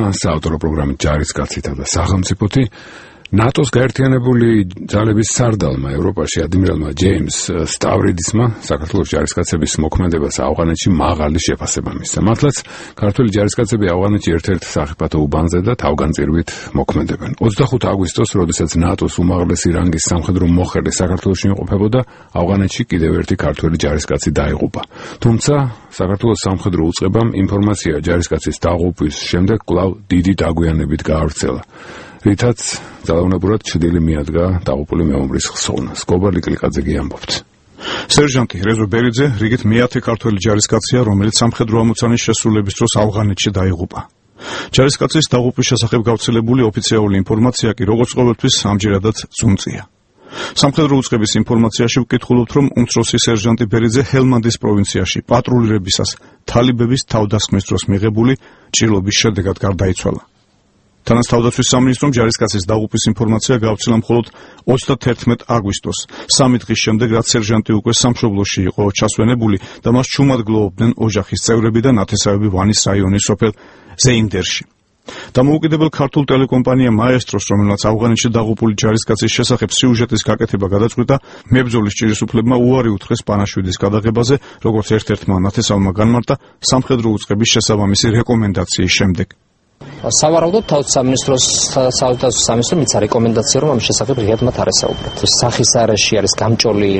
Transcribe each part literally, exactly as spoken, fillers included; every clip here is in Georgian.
საავტორო პროგრამით ჯარისკაცითა და სახელმწიფოთი ნატოს გაერთიანებული ძალების სარდალმა ევროპაში ადმირალმა ჯეიმს სტავრიდისმა საქართველოს ჯარისკაცების მოქმედებას ავღანეთში მაღალი შეფასება მისცა. მართლაც ქართველი ჯარისკაცები ავღანეთში ერთ-ერთ სახიფათო უბანზე და თავგანწირვით მოქმედებენ. ოცდახუთი აგვისტოს, როდესაც ნატოს უმაღლესი რანგის სამხედრო მოხელე საქართველოში იმყოფებოდა, ავღანეთში კიდევ ერთი ქართველი ჯარისკაცი დაიღუპა. თუმცა საქართველოს სამხედრო უწყებამ ინფორმაცია ჯარისკაცის დაღუპვის შემდეგ კვლავ დიდი დაგვიანებით გაავრცელა. რითაც ძალაუნებურად ჩრდილი მიადგა დაღუპული მეომრის ხსოვნას. გოგა ლიკლიკაძე ამბობს. სერჟანტი რეზო ბერიძე რიგით მეათე ქართველი ჯარისკაცია, რომელიც სამხედრო ამოცანის შესრულების დროს ავღანეთში დაიღუპა. ჯარისკაცის დაღუპვის შესახებ გავრცელებული ოფიციალური ინფორმაცია კი როგორც ყოველთვის ამჯერადაც ძუნწია. სამხედრო უწყების ინფორმაციაში ვკითხულობთ, რომ უმცროსი სერჟანტი ბერიძე ჰელმანდის პროვინციაში პატრულირებისას თალიბების თავდასხმის დროს მიღებული ჭრილობის შედეგად გარდაიცვალა. თანაც თავდაცვის სამინისტრომ ჯარისკაცის დაღუპვის ინფორმაცია გაავრცელა მხოლოდ ოცდაათერთმეტი აგვისტოს, სამი დღის შემდეგ, რაც სერჟანტი უკვე სამშობლოში იყო ჩასვენებული და მას ჩუმად გლოვობდნენ ოჯახის წევრები და ნათესავები ვანის რაიონის სოფელ ზეინდერში. დამოუკიდებელ ქართულ ტელეკომპანია მაესტროს, რომელმაც ავღანეთში დაღუპული ჯარისკაცის შესახებ სიუჟეტის გაკეთება გადაწყვიტა, მებრძოლის ჭირისუფლებმა უარი უთხრეს პანაშვიდის გადაღებაზე, როგორც ერთ-ერთმა ნათესავმა განმარტა სამხედრო უწყების შესაბამისი რეკომენდაციის შემდეგ. სავარაუდოდ თავდაცვის სამინისტროს თავდაცვის სამინისტრომ მიცა რეკომენდაცია, რომ ამ შესახებ ღიად მათ არ ესაუბრათ. სახის არეში არის გამჭოლი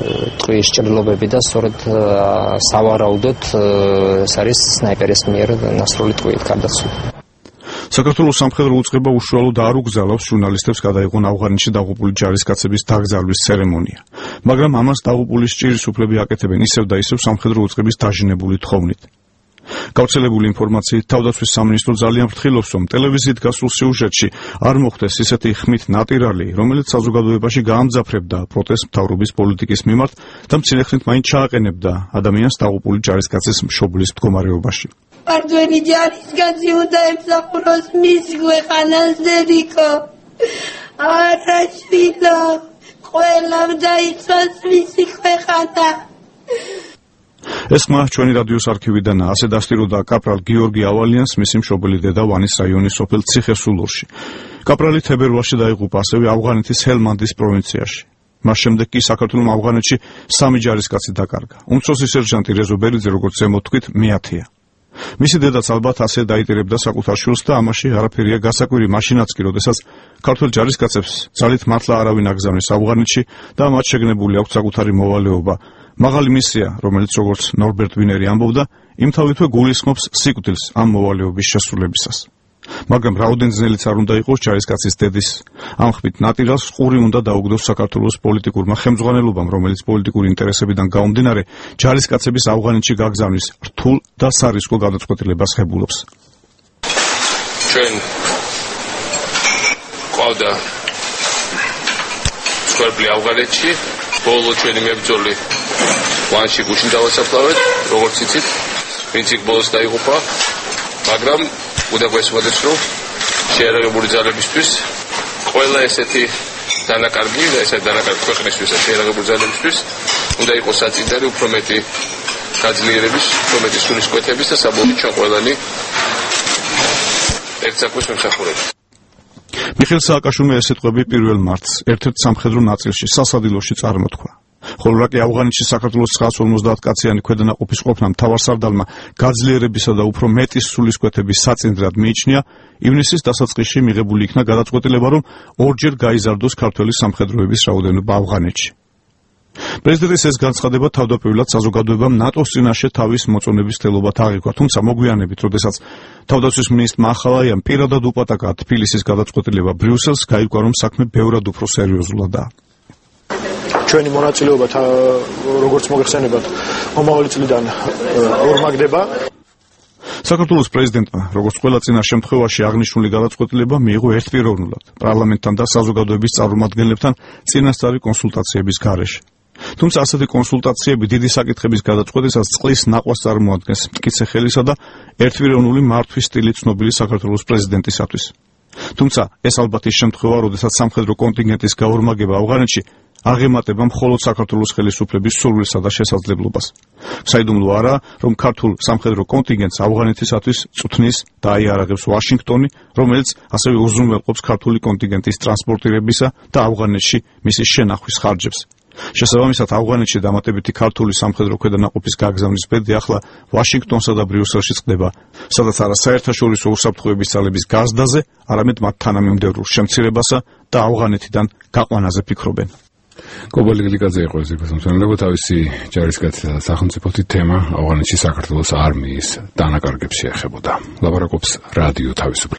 ტყვის ჭრილობები და სწორედ სავარაუდოდ ეს არის სნაიპერის მიერ ნასროლი ტყვიით გარდაცვლილი. საქართველოს სამხედრო უწყება უშუალოდ არ უგზავნავს ჟურნალისტებს გადაიღონ ავღანეთში დაღუპული ჯარისკაცების დაკრძალვის ცერემონია, მაგრამ ამას დაღუპულის ჭირისუფლები აკეთებენ ისევ და ისევ სამხედრო უწყების დაჟინებული თხოვნით. გავრცელებული ინფორმაციით თავდაცვის სამინისტრო ძალიან ფრთხილობს, რომ ტელევიზიით გასულ სიუჟეტში არ მოხდეს ისეთი ხმით ნატირალი, რომელიც საზოგადოებაში გაამძაფრებდა პროტესტ მთავრობის პოლიტიკის მიმართ და მცირე ხნით მაინც ჩააყენებდა ადამიანს დაღუპული ჯარისკაცის მშობლის მდგომარეობაში. Ardweni ჯარისკაცი უნდა ემსახუროს მის ქვეყანას დედიკო. არაშვილო, ყველამ დაიცვას მისი ქვეყანა. ეს ხმა ჩვენი რადიოს არქივიდან ასე დასტიროდა კაპრალ გიორგი ავალიანს, მისი მშობელი დედა ვანის რაიონის სოფელ ციხესულურში. კაპრალი თებერვალში დაიღუპა ასევე ავღანეთის ჰელმანდის პროვინციაში. მას შემდეგ კი საქართველოს ავღანეთში სამი ჯარისკაცი დაკარგა. უმცროსი სერჟანტი რეზო ბერიძე, როგორც ზემოთ თქვით, მეათეა. მისი დედაც ალბათ ასე დაიტირებდა საკუთარ შვილს და ამაში არაფერია გასაკვირი მაშინაც კი, როდესაც ქართველ ჯარისკაცებს ძალით მართლა არავინ აგზავნის ავღანეთში და მათ შეგნებული აქვთ საკუთარი მოვალეობა. მაღალი მისია, რომელიც როგორც ნორბერტ ვინერი ამბობდა, იმთავითვე გულისხმობს სიკვდილს ამ მოვალეობის შესრულებისას. მაგრამ რაოდენზნელიც არ უნდა იყოს ჯარისკაცის დედის ამ ხმით ნატირალს ყური უნდა დაუგდოს საქართველოს პოლიტიკურმა ხელმძღვანელობამ, რომელიც პოლიტიკური ინტერესებიდან გამომდინარე ჯარისკაცების ავღანეთში გაგზავნის რთულ და სარისკო გადაწყვეტილებას ხებულობს. ჩვენ ყავდა სკორპლი ავღანეთში, ბოლო ჩვენი მებრძოლი ვანში გუშინ დავასაფლავეთ, როგორც იცით, ვინც იქ ბოლოს დაიღუპა, მაგრამ უნდა გვესმოდეთ, რომ შეერაღებული ძალებისთვის ყველა ესეთი დანაკარგი და ესეთი დანაკარგი ქვეყნისთვის და შეერაღებული ძალებისთვის უნდა იყოს საწინდარი უფრო მეტი გაძლიერების, უფრო მეტი სულისკვეთების და საბოლოოდ ჩვენ ყველანი ერთ საქმეს მემსახურებით. მიხეილ სააკაშვილმა ეს სიტყვები პირველ მარტს ერთ-ერთ სამხედრო ნაწილში სასადილოში წარმოთქვა. ხოლო რაკი ავღანეთში საქართველოს ცხრაას ორმოცდაათ კაციანი ქვედანაყოფის ყოფნა მთავარსარდალმა გაძლიერებისა და უფრო მეტის სულისკვეთების საწინდრად მიიჩნია, ივნისის დასაწყისში მიღებული იქნა გადაწყვეტილება, რომ ორჯერ გაიზარდოს ქართველი სამხედროების რაოდენობა ავღანეთში. პრეზიდენტის ეს განცხადება თავდაპირველად საზოგადოებამ ნატოს წინაშე თავის მოწონების თელობად აღიქვა, თუმცა მოგვიანებით, როდესაც თავდაცვის მინისტრმა ახალაიამ პირადად უპატაკა თბილისის გადაწყვეტილება ბრიუსელს, გაირკვა, რომ საქმე ბევრად უფრო სერიოზულადაა. ჩვენი მონაწილეობა როგორც მოგეხსენებათ მომავალი წლიდან ორმაგდება. საქართველოს პრეზიდენტმა, როგორც ყველა წინა შემთხვევაში აღნიშნული გადაწყვეტილება მიიღო ერთპიროვნულად პარლამენტთან და საზოგადოების წარმომადგენლებთან წინასწარი კონსულტაციების გარეშე. თუმცა ასეთი კონსულტაციები დიდი საკითხების გადაწყვეტისას წყლის ნაყვას წარმოადგენს მტკიცე ხელისა და ერთპიროვნული მართვის სტილი ცნობილი საქართველოს პრეზიდენტისათვის. თუმცა ეს ალბათ ის შემთხვევა, როდესაც სამხედრო კონტინგენტის გაორმაგება ავღანეთში აღემატება მხოლოდ საქართველოს ხელისუფლების სურვილსა და შესაძლებლობას. საიდუმლო არა, რომ ქართულ სამხედრო კონტინგენტს ავღანეთისათვის წვთნის და აიარაღებს ვაშინგტონი, რომელიც ასევე უზრუნველყოფს ქართული კონტინგენტის ტრანსპორტირებისა და ავღანეთში მისი შენახვის ხარჯებს. შესაბამისად, ავღანეთში დამატებითი ქართული სამხედრო ქვედანაყოფის გაგზავნის ბედი ახლა ვაშინგტონსა და ბრიუსელში წყდება, სადაც არა საერთაშორისო უსაფრთხოების ძალების გაზრდაზე, არამედ მათ თანამიმდევრულ შემცირებასა და ავღანეთიდან გაყვანაზე ფიქრობენ. კობალი გლიკაძე იყო ეს მოსამსახურე თავისი ჯარისკაცთა სახელმწიფოთი თემა ავღანეთში საქართველოს არმიის დანაკარგებს შეეხებოდა. ლაპარაკობს რადიო თავისუფლება.